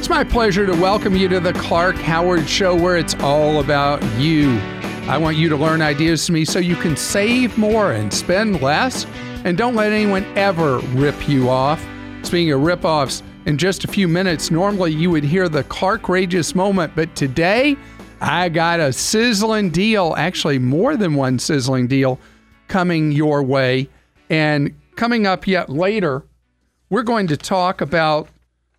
It's my pleasure to welcome you to the Clark Howard Show, where it's all about you. I want you to learn ideas from me so you can save more and spend less, and don't let anyone ever rip you off. Speaking of rip-offs, in just a few minutes, normally you would hear the Clark-rageous moment, but today I got a sizzling deal, actually more than one sizzling deal, coming your way. And coming up yet later, we're going to talk about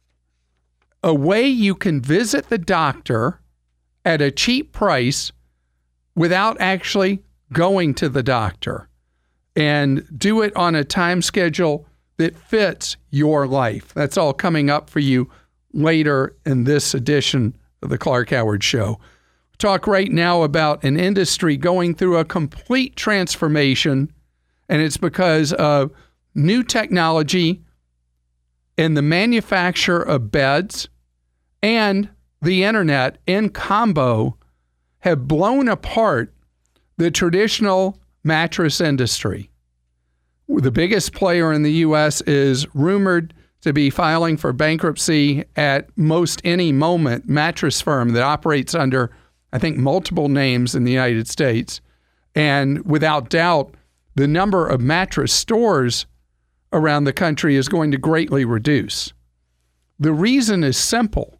a way you can visit the doctor at a cheap price without actually going to the doctor, and do it on a time schedule that fits your life. That's all coming up for you later in this edition of the Clark Howard Show. Talk right now about an industry going through a complete transformation, and it's because of new technology in the manufacture of beds and the internet in combo have blown apart the traditional mattress industry. The biggest player in the U.S. is rumored to be filing for bankruptcy at most any moment. Mattress firm that operates under, I think, multiple names in the United States. And without doubt, the number of mattress stores around the country is going to greatly reduce. The reason is simple.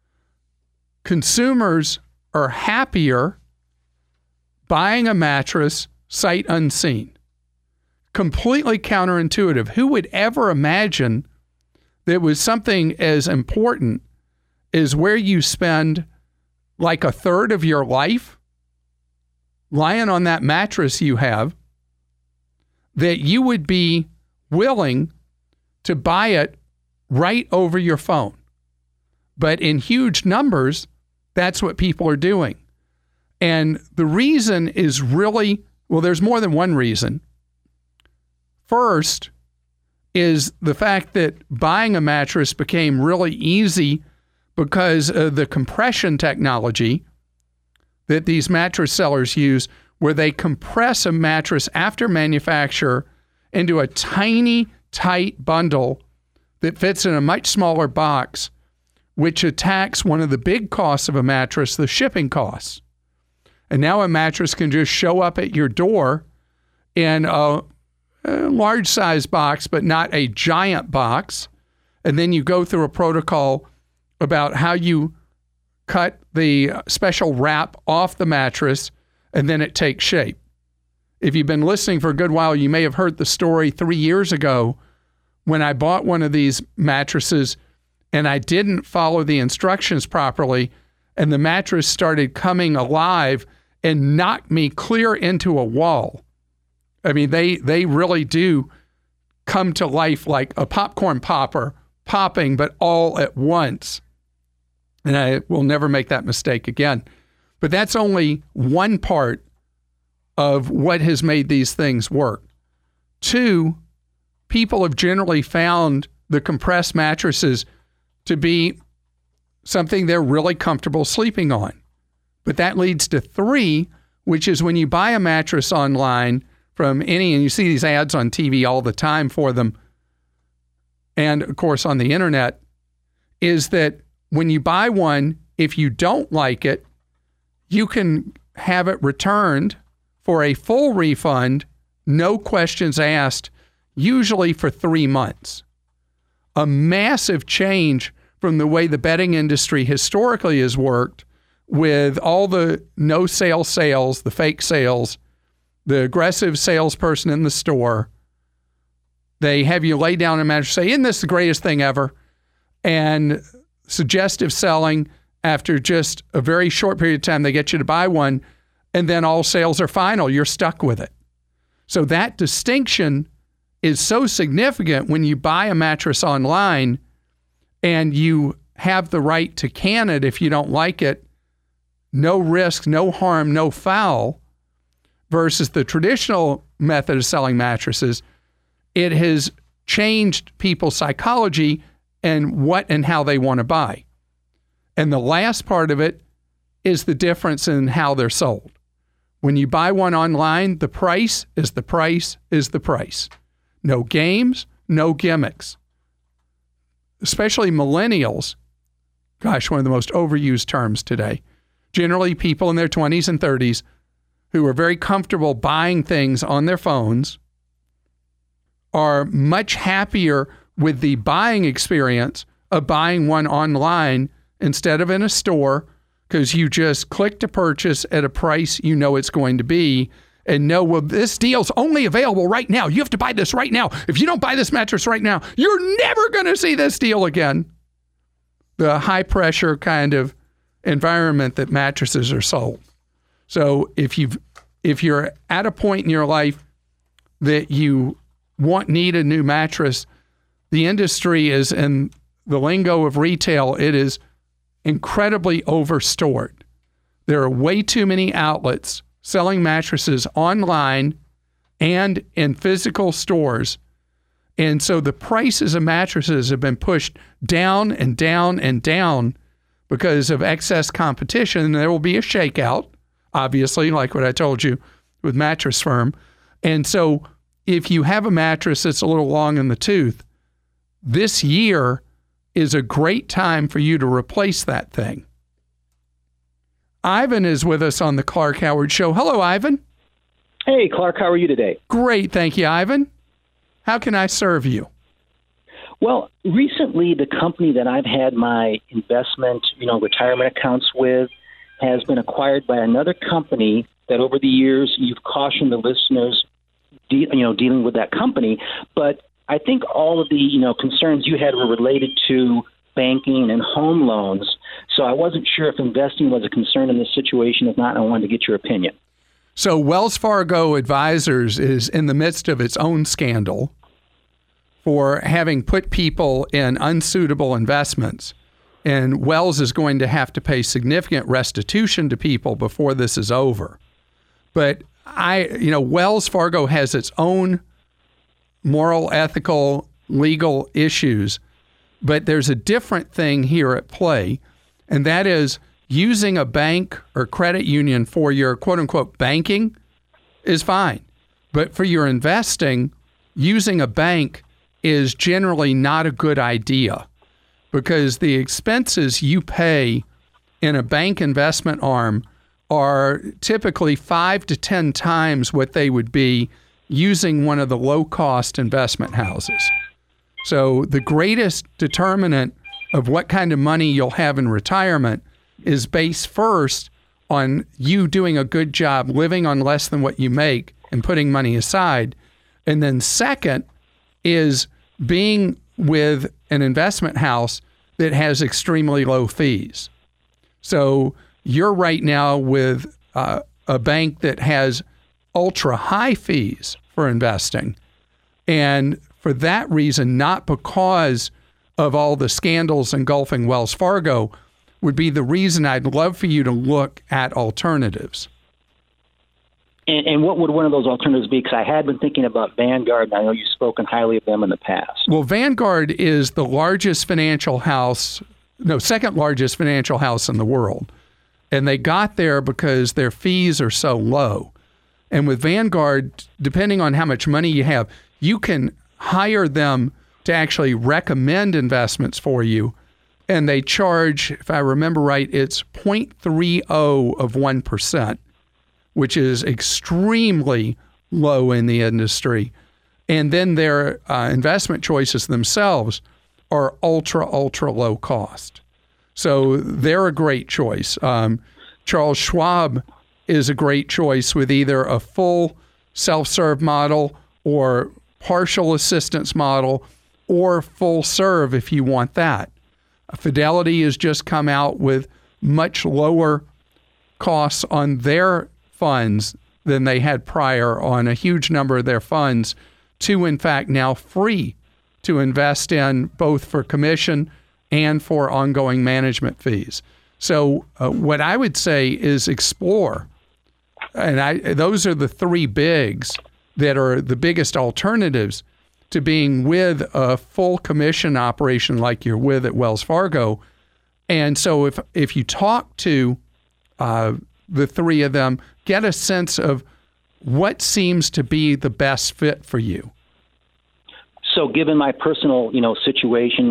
Consumers are happier buying a mattress sight unseen. Completely counterintuitive. Who would ever imagine that was something as important as where you spend like a third of your life lying on that mattress you have, that you would be willing to buy it right over your phone? But in huge numbers, that's what people are doing. And the reason is really, well, there's more than one reason. First is the fact that buying a mattress became really easy because of the compression technology that these mattress sellers use, where they compress a mattress after manufacture into a tiny, tight bundle that fits in a much smaller box, which attacks one of the big costs of a mattress, the shipping costs. And now a mattress can just show up at your door in a large size box, but not a giant box. And then you go through a protocol about how you cut the special wrap off the mattress, and then it takes shape. If you've been listening for a good while, you may have heard the story 3 years ago when I bought one of these mattresses and I didn't follow the instructions properly, and the mattress started coming alive and knocked me clear into a wall. I mean, they really do come to life like a popcorn popper, popping, but all at once. And I will never make that mistake again. But that's only one part of what has made these things work. Two, people have generally found the compressed mattresses to be something they're really comfortable sleeping on. But that leads to three, which is when you buy a mattress online from any, and you see these ads on TV all the time for them, and of course on the internet, is that when you buy one, if you don't like it, you can have it returned for a full refund, no questions asked, usually for 3 months. A massive change from the way the bedding industry historically has worked, with all the no-sale sales, the fake sales, the aggressive salesperson in the store. They have you lay down a mattress, say, isn't this the greatest thing ever? And suggestive selling, after just a very short period of time, they get you to buy one, and then all sales are final. You're stuck with it. So that distinction is so significant when you buy a mattress online and you have the right to can it if you don't like it. No risk, no harm, no foul, versus the traditional method of selling mattresses. It has changed people's psychology and what and how they want to buy. And the last part of it is the difference in how they're sold. When you buy one online, the price is the price is the price. No games, no gimmicks. Especially millennials one of the most overused terms today. Generally, people in their 20s and 30s who are very comfortable buying things on their phones are much happier with the buying experience of buying one online instead of in a store, because you just click to purchase at a price you know it's going to be and know, well, this deal's only available right now. You have to buy this right now. If you don't buy this mattress right now, you're never going to see this deal again. The high pressure kind of environment that mattresses are sold. So if you're at a point in your life that you need a new mattress, the industry is, in the lingo of retail, it is incredibly overstored. There are way too many outlets selling mattresses online and in physical stores. And so the prices of mattresses have been pushed down and down and down because of excess competition. There will be a shakeout, obviously, like what I told you with Mattress Firm. And so if you have a mattress that's a little long in the tooth, this year is a great time for you to replace that thing. Ivan is with us on the Clark Howard Show. Hello, Ivan. Hey, Clark. How are you today? Great. Thank you, Ivan. How can I serve you? Well, recently the company that I've had my investment, retirement accounts with has been acquired by another company that over the years you've cautioned the listeners, dealing with that company. But I think all of the, concerns you had were related to banking and home loans. So I wasn't sure if investing was a concern in this situation. If not, I wanted to get your opinion. So Wells Fargo Advisors is in the midst of its own scandal for having put people in unsuitable investments. And Wells is going to have to pay significant restitution to people before this is over. But Wells Fargo has its own moral, ethical, legal issues. But there's a different thing here at play, and that is using a bank or credit union for your quote-unquote banking is fine. But for your investing, using a bank is generally not a good idea, because the expenses you pay in a bank investment arm are typically 5 to 10 times what they would be using one of the low-cost investment houses. So the greatest determinant of what kind of money you'll have in retirement is based first on you doing a good job living on less than what you make and putting money aside. And then second is being with an investment house that has extremely low fees. So you're right now with a bank that has ultra high fees for investing. And for that reason, not because of all the scandals engulfing Wells Fargo, would be the reason I'd love for you to look at alternatives. And what would one of those alternatives be? Because I had been thinking about Vanguard, and I know you've spoken highly of them in the past. Well, Vanguard is the second largest financial house in the world. And they got there because their fees are so low. And with Vanguard, depending on how much money you have, you can hire them to actually recommend investments for you. And they charge, if I remember right, it's 0.30 of 1%, which is extremely low in the industry. And then their investment choices themselves are ultra, ultra low cost. So they're a great choice. Charles Schwab is a great choice with either a full self-serve model or partial assistance model or full serve if you want that. Fidelity has just come out with much lower costs on their funds than they had prior on a huge number of their funds, to in fact now free to invest in, both for commission and for ongoing management fees. So what I would say is explore. And those are the three bigs that are the biggest alternatives to being with a full commission operation like you're with at Wells Fargo. And so if you talk to the three of them, get a sense of what seems to be the best fit for you. So given my personal, situation,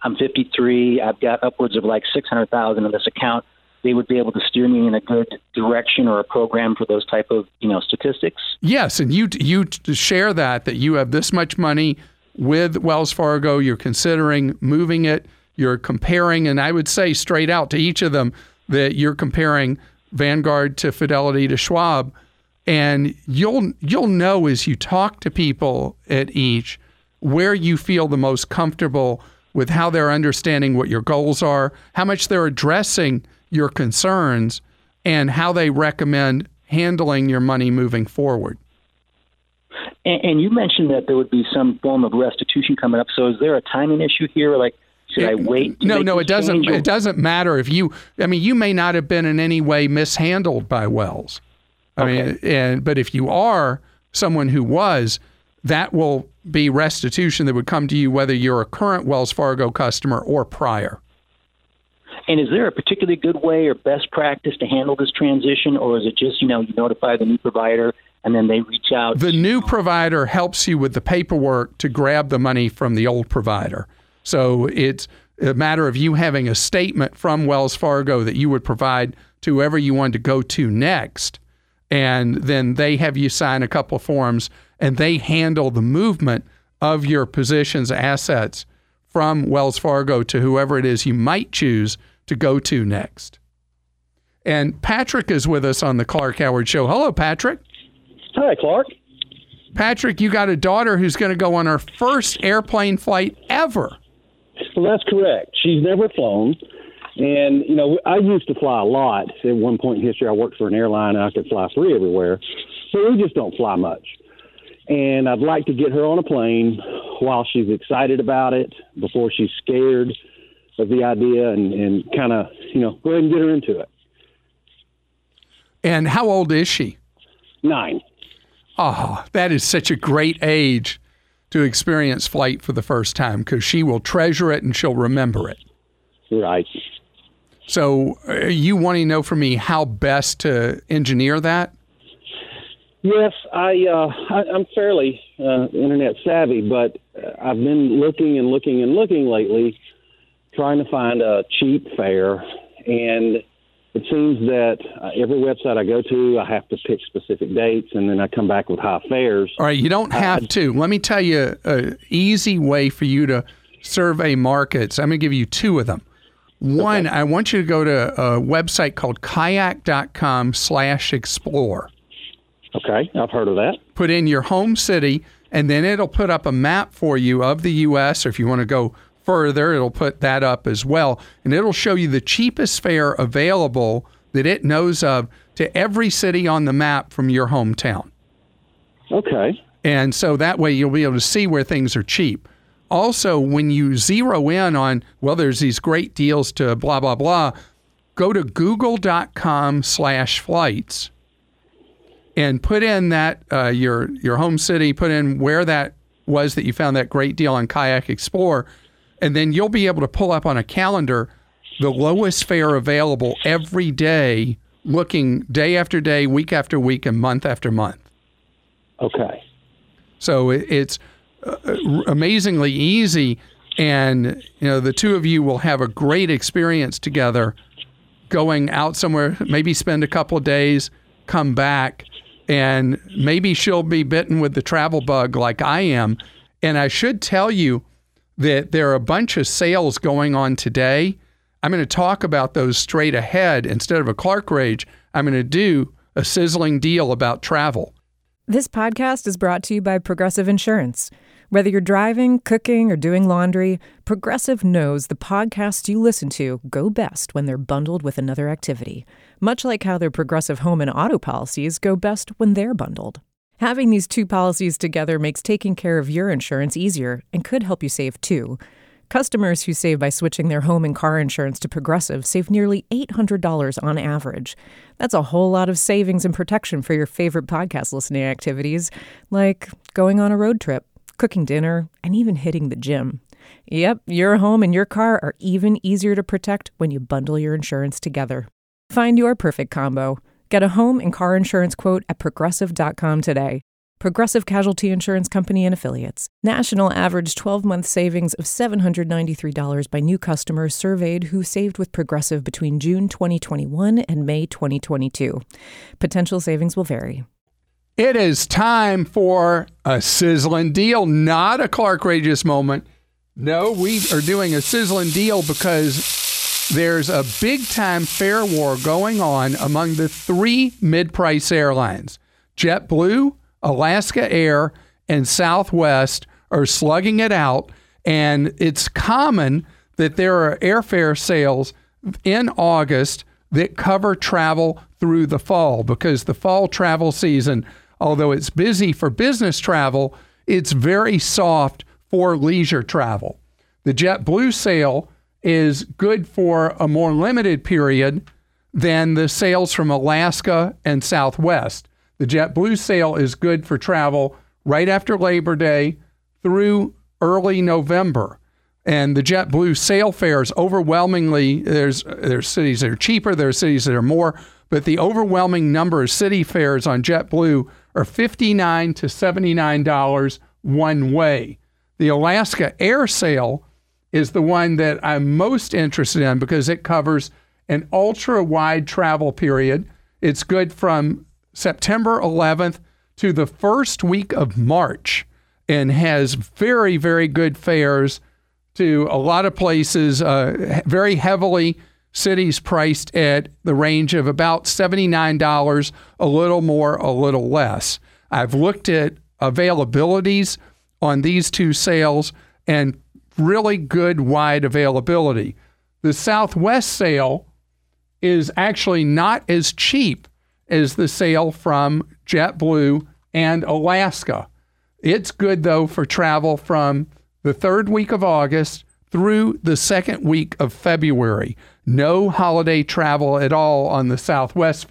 I'm 53. I've got upwards of like 600,000 in this account. They would be able to steer me in a good direction or a program for those type of, statistics. Yes, and you share that you have this much money with Wells Fargo. You're considering moving it. You're comparing, and I would say straight out to each of them that you're comparing Vanguard to Fidelity to Schwab, and you'll know as you talk to people at each where you feel the most comfortable with how they're understanding what your goals are, how much they're addressing your concerns, and how they recommend handling your money moving forward. And you mentioned that there would be some form of restitution coming up. So is there a timing issue here? Like, should I wait? No, it doesn't. It doesn't matter if you may not have been in any way mishandled by Wells. But if you are someone who was, that will be restitution that would come to you whether you're a current Wells Fargo customer or prior. And is there a particularly good way or best practice to handle this transition, or is it just, you notify the new provider and then they reach out? The new provider helps you with the paperwork to grab the money from the old provider. So it's a matter of you having a statement from Wells Fargo that you would provide to whoever you wanted to go to next. And then they have you sign a couple of forms, and they handle the movement of your positions, assets from Wells Fargo to whoever it is you might choose to go to next. And Patrick is with us on the Clark Howard Show. Hello, Patrick. Hi, Clark. Patrick, you got a daughter who's going to go on her first airplane flight ever. Well, that's correct. She's never flown. And, I used to fly a lot. At one point in history, I worked for an airline, and I could fly free everywhere. So we just don't fly much. And I'd like to get her on a plane while she's excited about it, before she's scared of the idea, and kind of, go ahead and get her into it. And how old is she? 9. Oh, that is such a great age to experience flight for the first time, because she will treasure it and she'll remember it. Right. So you want to know from me how best to engineer that? Yes, I'm fairly internet savvy, but I've been looking lately, trying to find a cheap fare, and it seems that every website I go to, I have to pick specific dates, and then I come back with high fares. All right, you don't have to. Let me tell you an easy way for you to survey markets. I'm going to give you 2 of them. One, okay. I want you to go to a website called kayak.com/explore. Okay, I've heard of that. Put in your home city, and then it'll put up a map for you of the U.S., or if you want to go further, it'll put that up as well, and it'll show you the cheapest fare available that it knows of to every city on the map from your hometown. Okay. And so that way you'll be able to see where things are cheap. Also, when you zero in on, there's these great deals to blah, blah, blah, go to google.com/flights and put in that, your home city, put in where that was that you found that great deal on Kayak Explorer, and then you'll be able to pull up on a calendar the lowest fare available every day, looking day after day, week after week, and month after month. Okay. So it's amazingly easy, and the 2 of you will have a great experience together, going out somewhere, maybe spend a couple of days, come back, and maybe she'll be bitten with the travel bug like I am. And I should tell you that there are a bunch of sales going on today. I'm going to talk about those straight ahead. Instead of a Clark Rage, I'm going to do a sizzling deal about travel. This podcast is brought to you by Progressive Insurance. Whether you're driving, cooking, or doing laundry, Progressive knows the podcasts you listen to go best when they're bundled with another activity, much like how their Progressive home and auto policies go best when they're bundled. Having these 2 policies together makes taking care of your insurance easier and could help you save too. Customers who save by switching their home and car insurance to Progressive save nearly $800 on average. That's a whole lot of savings and protection for your favorite podcast listening activities, like going on a road trip, cooking dinner, and even hitting the gym. Yep, your home and your car are even easier to protect when you bundle your insurance together. Find your perfect combo. Get a home and car insurance quote at Progressive.com today. Progressive Casualty Insurance Company and Affiliates. National average 12-month savings of $793 by new customers surveyed who saved with Progressive between June 2021 and May 2022. Potential savings will vary. It is time for a sizzling deal, not a Clark Rageous moment. No, we are doing a sizzling deal because there's a big-time fare war going on among the three mid-price airlines. JetBlue, Alaska Air, and Southwest are slugging it out, and it's common that there are airfare sales in August that cover travel through the fall, because the fall travel season, although it's busy for business travel, it's very soft for leisure travel. The JetBlue sale is good for a more limited period than the sales from Alaska and Southwest. The JetBlue sale is good for travel right after Labor Day through early November. And the JetBlue sale fares, overwhelmingly, there's cities that are cheaper, there are cities that are more, but the overwhelming number of city fares on JetBlue are $59 to $79 one way. The Alaska Air sale is the one that I'm most interested in because it covers an ultra-wide travel period. It's good from September 11th to the first week of March and has very, very good fares to a lot of places, very heavily cities priced at the range of about $79, a little more, a little less. I've looked at availabilities on these two sales and really good wide availability. The Southwest sale is actually not as cheap as the sale from JetBlue and Alaska. It's good, though, for travel from the third week of August through the second week of February. No holiday travel at all on the Southwest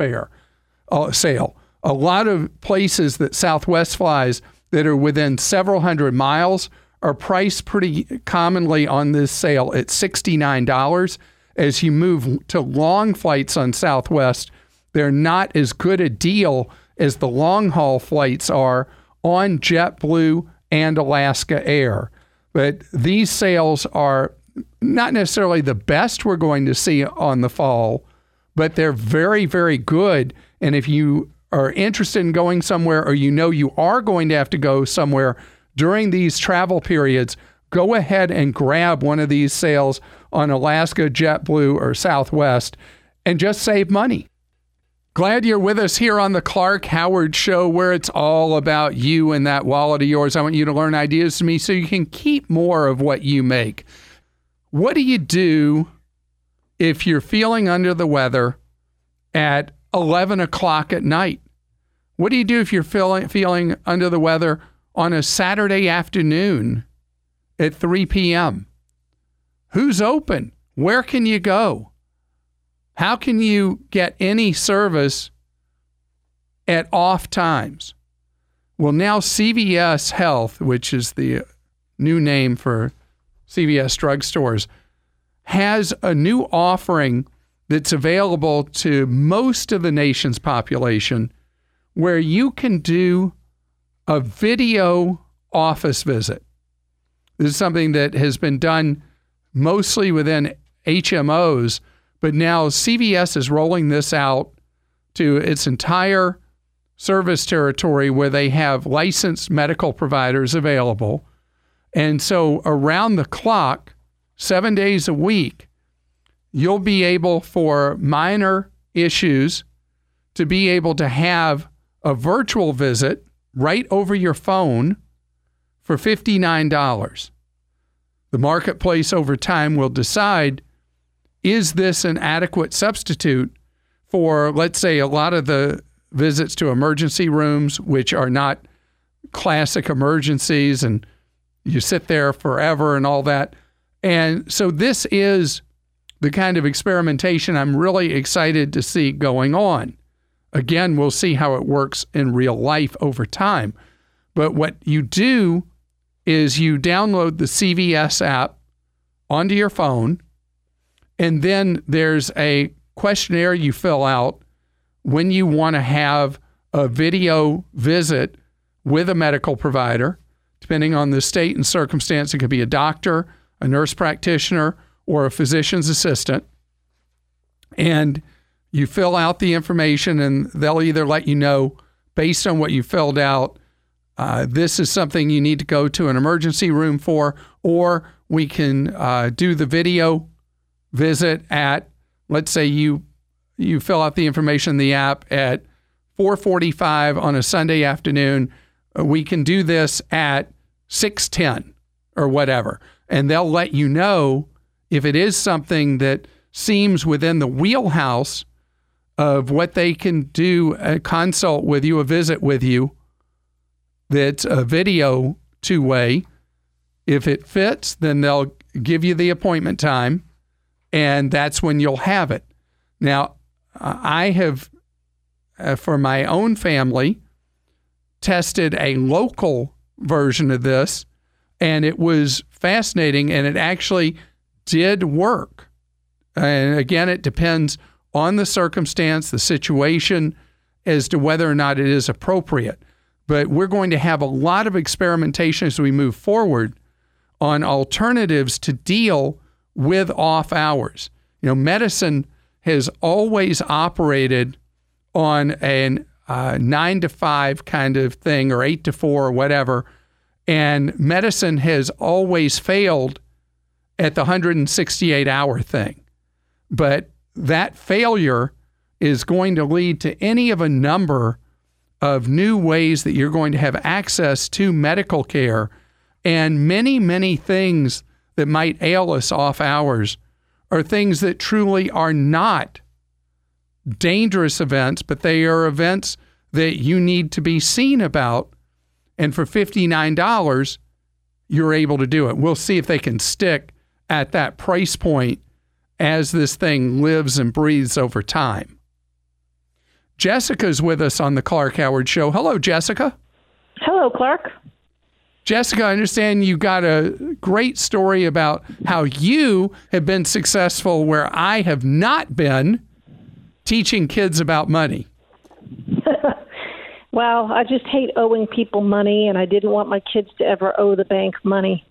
sale. A lot of places that Southwest flies that are within several hundred miles are priced pretty commonly on this sale at $69. As you move to long flights on Southwest, they're not as good a deal as the long-haul flights are on JetBlue and Alaska Air. But these sales are not necessarily the best we're going to see on the fall, but they're very, very good. And if you are interested in going somewhere, or you know you are going to have to go somewhere during these travel periods, go ahead and grab one of these sales on Alaska, JetBlue, or Southwest and just save money. Glad you're with us here on the Clark Howard Show, where it's all about you and that wallet of yours. I want you to learn ideas from me so you can keep more of what you make. What do you do if you're feeling under the weather at 11 o'clock at night? What do you do if you're feeling under the weather on a Saturday afternoon at 3 p.m.? Who's open? Where can you go? How can you get any service at off times? Well, now CVS Health, which is the new name for CVS drugstores, has a new offering that's available to most of the nation's population where you can do a video office visit. This is something that has been done mostly within HMOs, but now CVS is rolling this out to its entire service territory where they have licensed medical providers available. And so around the clock, 7 days a week, you'll be able, for minor issues, to be able to have a virtual visit right over your phone for $59. The marketplace over time will decide, is this an adequate substitute for, let's say, a lot of the visits to emergency rooms, which are not classic emergencies, and you sit there forever and all that. And so this is the kind of experimentation I'm really excited to see going on. Again, we'll see how it works in real life over time. But what you do is you download the CVS app onto your phone, and then there's a questionnaire you fill out when you want to have a video visit with a medical provider. Depending on the state and circumstance, it could be a doctor, a nurse practitioner, or a physician's assistant. And you fill out the information, and they'll either let you know, based on what you filled out, this is something you need to go to an emergency room for, or we can do the video visit at, let's say you fill out the information in the app at 4:45 on a Sunday afternoon. We can do this at 6:10 or whatever. And they'll let you know if it is something that seems within the wheelhouse of what they can do, a consult with you, a visit with you, that's a video two-way. If it fits, then they'll give you the appointment time, and that's when you'll have it. Now, I have, for my own family, tested a local version of this, and it was fascinating, and it actually did work. And again, it depends on the circumstance, the situation, as to whether or not it is appropriate. But we're going to have a lot of experimentation as we move forward on alternatives to deal with off hours. You know, medicine has always operated on an 9 to 5 kind of thing, or 8 to 4 or whatever. And medicine has always failed at the 168-hour thing. But that failure is going to lead to any of a number of new ways that you're going to have access to medical care, and many, many things that might ail us off hours are things that truly are not dangerous events, but they are events that you need to be seen about. And for $59, you're able to do it. We'll see if they can stick at that price point as this thing lives and breathes over time. Jessica's with us on the Clark Howard Show. Hello, Jessica. Hello, Clark. Jessica, I understand you got a great story about how you have been successful where I have not been, teaching kids about money. Well, I just hate owing people money, and I didn't want my kids to ever owe the bank money.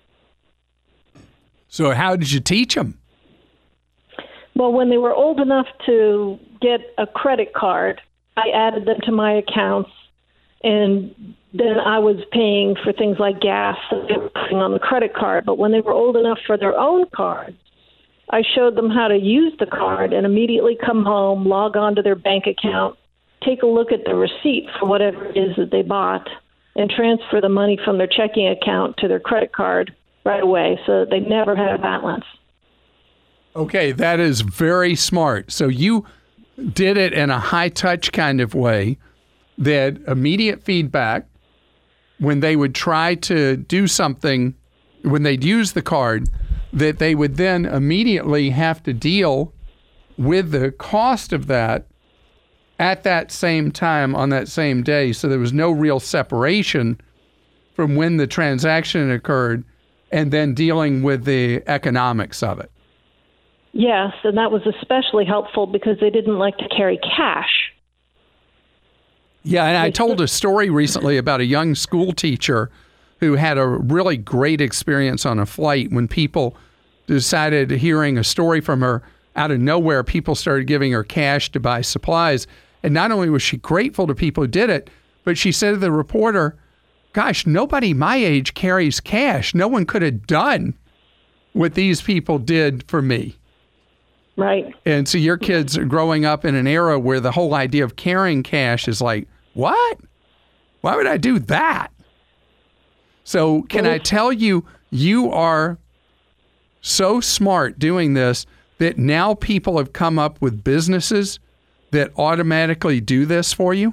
So how did you teach them? Well, when they were old enough to get a credit card, I added them to my accounts, and then I was paying for things like gas that they were putting on the credit card. But when they were old enough for their own cards, I showed them how to use the card and immediately come home, log on to their bank account, take a look at the receipt for whatever it is that they bought, and transfer the money from their checking account to their credit card right away so that they never had a balance. Okay, that is very smart. So you did it in a high-touch kind of way, that immediate feedback when they would try to do something, when they'd use the card, that they would then immediately have to deal with the cost of that at that same time on that same day. So there was no real separation from when the transaction occurred and then dealing with the economics of it. Yes, and that was especially helpful because they didn't like to carry cash. Yeah, and I told a story recently about a young school teacher who had a really great experience on a flight when people decided, hearing a story from her, out of nowhere, people started giving her cash to buy supplies. And not only was she grateful to people who did it, but she said to the reporter, gosh, nobody my age carries cash. No one could have done what these people did for me. Right. And so your kids are growing up in an era where the whole idea of carrying cash is like, what? Why would I do that? So can I tell you, you are so smart doing this that now people have come up with businesses that automatically do this for you?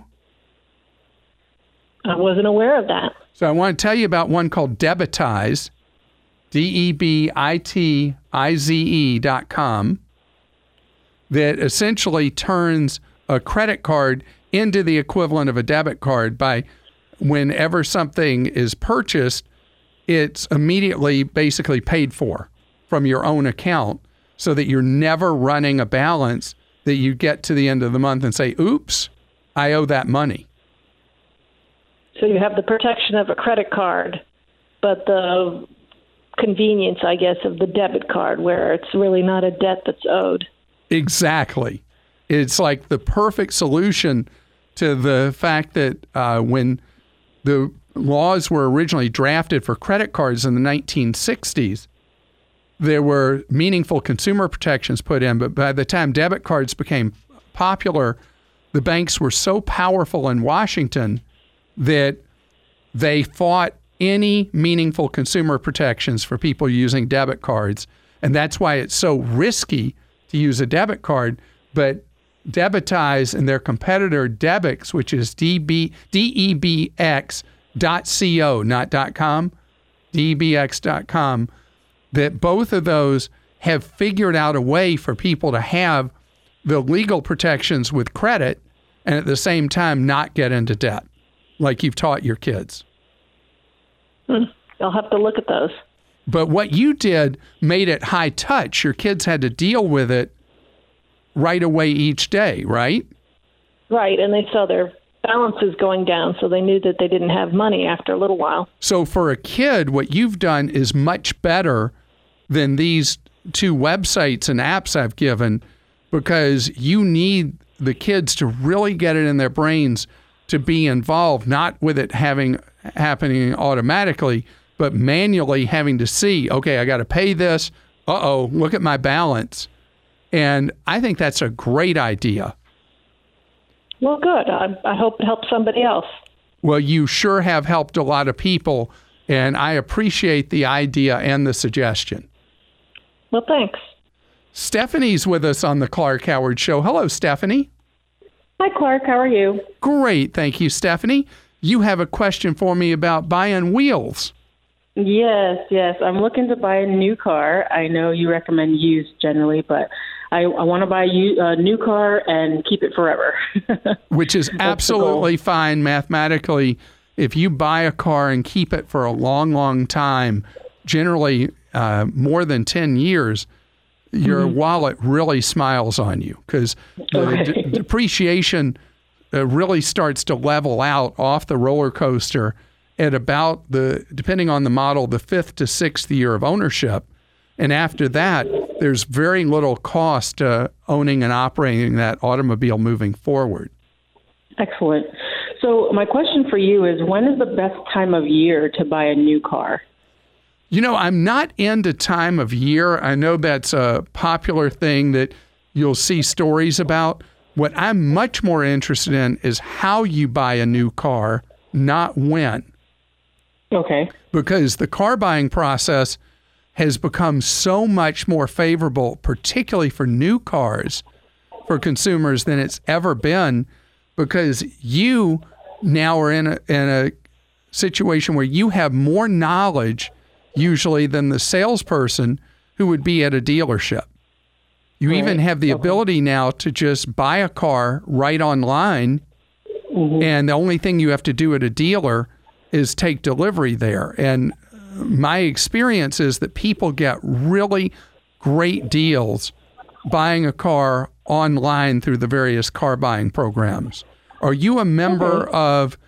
I wasn't aware of that. So I want to tell you about one called Debitize, DEBITIZE.com, that essentially turns a credit card into the equivalent of a debit card by whenever something is purchased, it's immediately basically paid for from your own account so that you're never running a balance that you get to the end of the month and say, oops, I owe that money. So you have the protection of a credit card, but the convenience, I guess, of the debit card where it's really not a debt that's owed. Exactly. It's like the perfect solution to the fact that when the laws were originally drafted for credit cards in the 1960s, there were meaningful consumer protections put in, but by the time debit cards became popular, the banks were so powerful in Washington that they fought any meaningful consumer protections for people using debit cards. And that's why it's so risky to use a debit card. But Debitize and their competitor Debix, which is DEBX.co, not .com, DEBX.com, that both of those have figured out a way for people to have the legal protections with credit and at the same time not get into debt, like you've taught your kids. I'll have to look at those. But what you did made it high touch. Your kids had to deal with it right away each day, right? Right, and they saw their balances going down, so they knew that they didn't have money after a little while. So for a kid, what you've done is much better than these two websites and apps I've given, because you need the kids to really get it in their brains to be involved, not with it happening automatically, but manually having to see, okay, I got to pay this. Uh-oh, look at my balance. And I think that's a great idea. Well, good. I hope it helps somebody else. Well, you sure have helped a lot of people, and I appreciate the idea and the suggestion. Well, thanks. Stephanie's with us on the Clark Howard Show. Hello, Stephanie. Hi, Clark. How are you? Great. Thank you, Stephanie. You have a question for me about buying wheels. Yes. I'm looking to buy a new car. I know you recommend used generally, but I want to buy a new car and keep it forever. Which is absolutely fine mathematically. If you buy a car and keep it for a long, long time, generally more than 10 years, your wallet really smiles on you, because the depreciation really starts to level out off the roller coaster at about depending on the model, the 5th to 6th year of ownership. And after that, there's very little cost to owning and operating that automobile moving forward. Excellent. So my question for you is, when is the best time of year to buy a new car? You know, I'm not into time of year. I know that's a popular thing that you'll see stories about. What I'm much more interested in is how you buy a new car, not when. Okay. Because the car buying process has become so much more favorable, particularly for new cars, for consumers than it's ever been, because you now are in a situation where you have more knowledge usually than the salesperson who would be at a dealership. You even have the ability now to just buy a car right online, and the only thing you have to do at a dealer is take delivery there. And my experience is that people get really great deals buying a car online through the various car buying programs. Are you a member of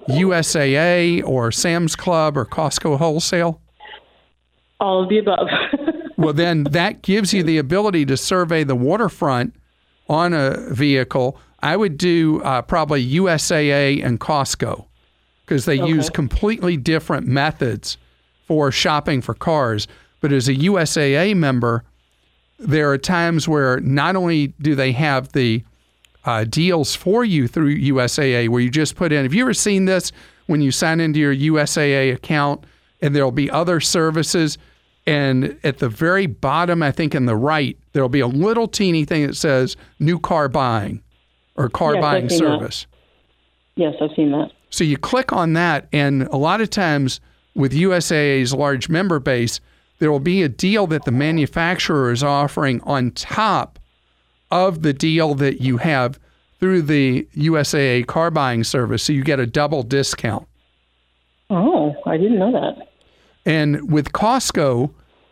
USAA or Sam's Club or Costco Wholesale? All of the above. Well, then that gives you the ability to survey the waterfront on a vehicle. I would do probably USAA and Costco, because they use completely different methods for shopping for cars. But as a USAA member, there are times where not only do they have the deals for you through USAA, where you just put in, have you ever seen this when you sign into your USAA account and there'll be other services, and at the very bottom, I think in the right, there'll be a little teeny thing that says new car buying or car buying service. Yes, I've seen that. So you click on that, and a lot of times with USAA's large member base, there will be a deal that the manufacturer is offering on top of the deal that you have through the USAA car buying service. So you get a double discount. Oh, I didn't know that. And with Costco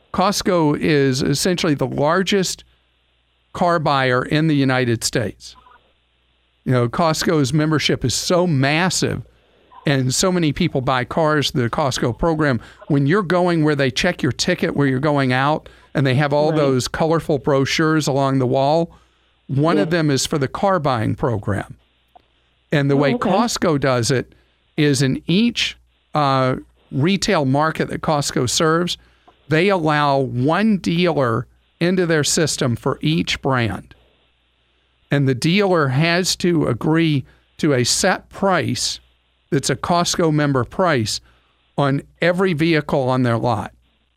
is essentially the largest car buyer in the United States. You know, Costco's membership is so massive and so many people buy cars, the Costco program, when you're going where they check your ticket where you're going out and they have all those colorful brochures along the wall, one of them is for the car buying program. And the way Costco does it is in each retail market that Costco serves, they allow one dealer into their system for each brand. And the dealer has to agree to a set price that's a Costco member price on every vehicle on their lot.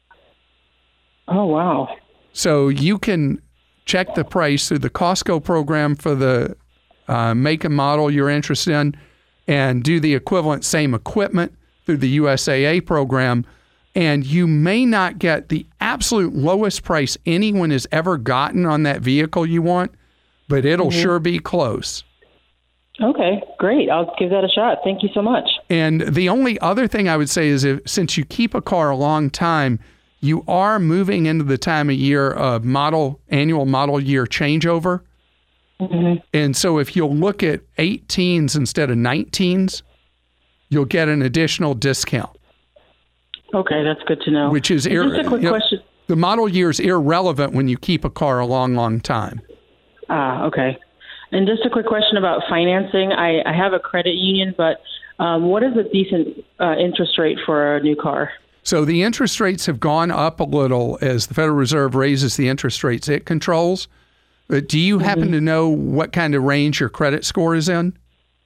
Oh, wow. So you can check the price through the Costco program for the make and model you're interested in and do the equivalent same equipment through the USAA program. And you may not get the absolute lowest price anyone has ever gotten on that vehicle you want, but it'll sure be close. Okay, great. I'll give that a shot. Thank you so much. And the only other thing I would say is since you keep a car a long time, you are moving into the time of year of annual model year changeover. And so if you'll look at 18s instead of 19s, you'll get an additional discount. Okay, that's good to know. Which is just a quick question. The model year is irrelevant when you keep a car a long, long time. Okay. And just a quick question about financing. I have a credit union, but what is a decent interest rate for a new car? So the interest rates have gone up a little as the Federal Reserve raises the interest rates it controls. But do you happen to know what kind of range your credit score is in?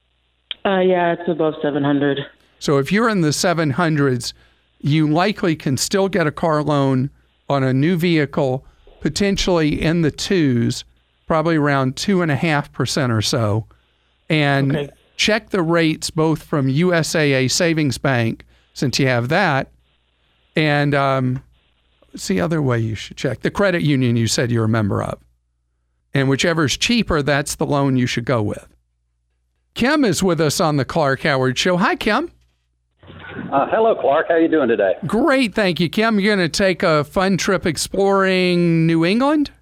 Yeah, it's above 700. So if you're in the 700s, you likely can still get a car loan on a new vehicle, potentially in the 2s, probably around 2.5% or so. And check the rates both from USAA Savings Bank, since you have that, and what's the other way you should check? The credit union you said you're a member of. And whichever's cheaper, that's the loan you should go with. Kim is with us on the Clark Howard Show. Hi, Kim. Hello, Clark. How are you doing today? Great, thank you, Kim. You're going to take a fun trip exploring New England?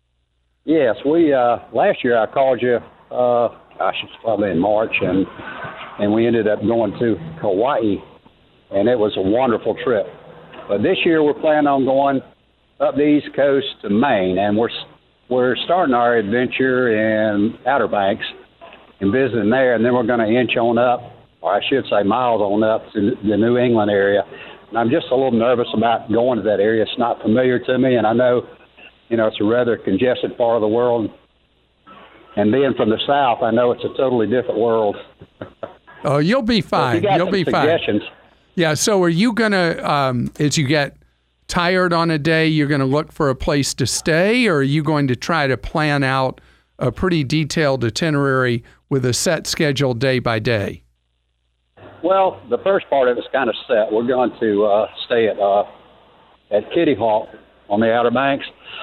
Yes, we last year I called you. It's probably in March, and we ended up going to Hawaii, and it was a wonderful trip. But this year we're planning on going up the East Coast to Maine, and we're starting our adventure in Outer Banks and visiting there, and then we're going to inch on up, or I should say miles on up to the New England area. And I'm just a little nervous about going to that area. It's not familiar to me, and I know, it's a rather congested part of the world. And being from the South, I know it's a totally different world. Oh, you'll be fine. You'll be fine. Yeah, so are you going to, as you get tired on a day, you're going to look for a place to stay, or are you going to try to plan out a pretty detailed itinerary with a set schedule day by day? Well, the first part of it's kind of set. We're going to stay at Kitty Hawk on the Outer Banks.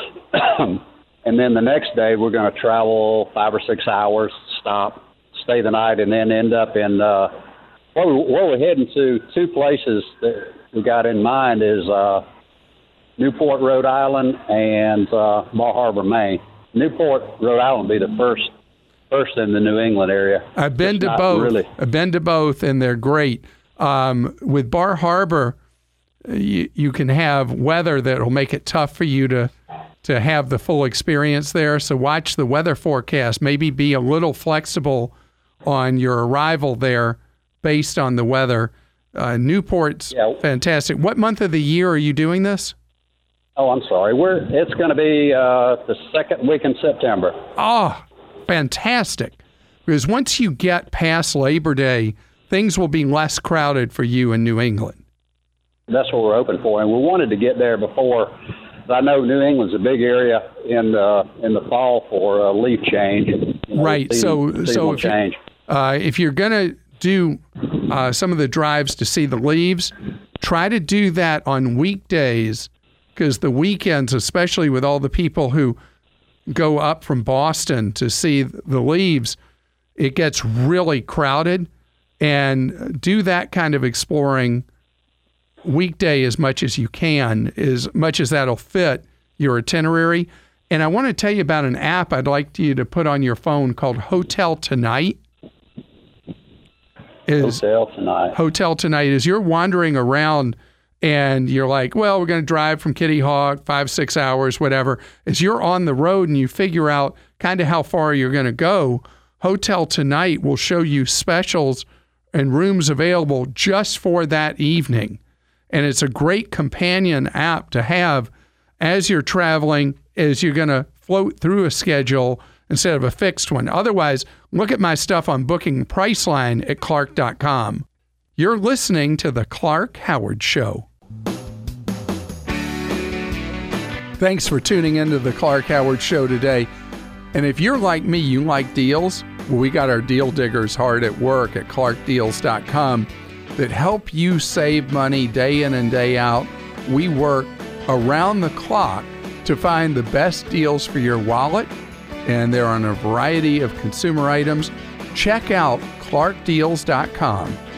And then the next day we're going to travel 5 or 6 hours, stop, stay the night, and then end up in where we're heading to. Two places that we got in mind is Newport, Rhode Island, and Bar Harbor, Maine. Newport, Rhode Island will be the first in the New England area. I've been to both. Really. I've been to both, and they're great. With Bar Harbor, you can have weather that will make it tough for you to have the full experience there. So watch the weather forecast. Maybe be a little flexible on your arrival there based on the weather. Newport's fantastic. What month of the year are you doing this? Oh, I'm sorry. It's going to be the second week in September. Oh, fantastic. Because once you get past Labor Day, things will be less crowded for you in New England. That's what we're hoping for. And we wanted to get there before. I know New England's a big area in the fall for leaf change. Right. So if you're going to do some of the drives to see the leaves, try to do that on weekdays, because the weekends, especially with all the people who go up from Boston to see the leaves, it gets really crowded. And do that kind of exploring weekday as much as you can, as much as that'll fit your itinerary. And I want to tell you about an app I'd like you to put on your phone called Hotel Tonight. is Hotel Tonight. As you're wandering around and you're like, well, we're going to drive from Kitty Hawk 5-6 hours, whatever. As you're on the road and you figure out kind of how far you're going to go, Hotel Tonight will show you specials and rooms available just for that evening. And it's a great companion app to have as you're traveling, as you're going to float through a schedule instead of a fixed one. Otherwise, look at my stuff on Booking Priceline at Clark.com. You're listening to The Clark Howard Show. Thanks for tuning into The Clark Howard Show today. And if you're like me, you like deals, well, we got our deal diggers hard at work at ClarkDeals.com that help you save money day in and day out. We work around the clock to find the best deals for your wallet, and they're on a variety of consumer items. Check out ClarkDeals.com.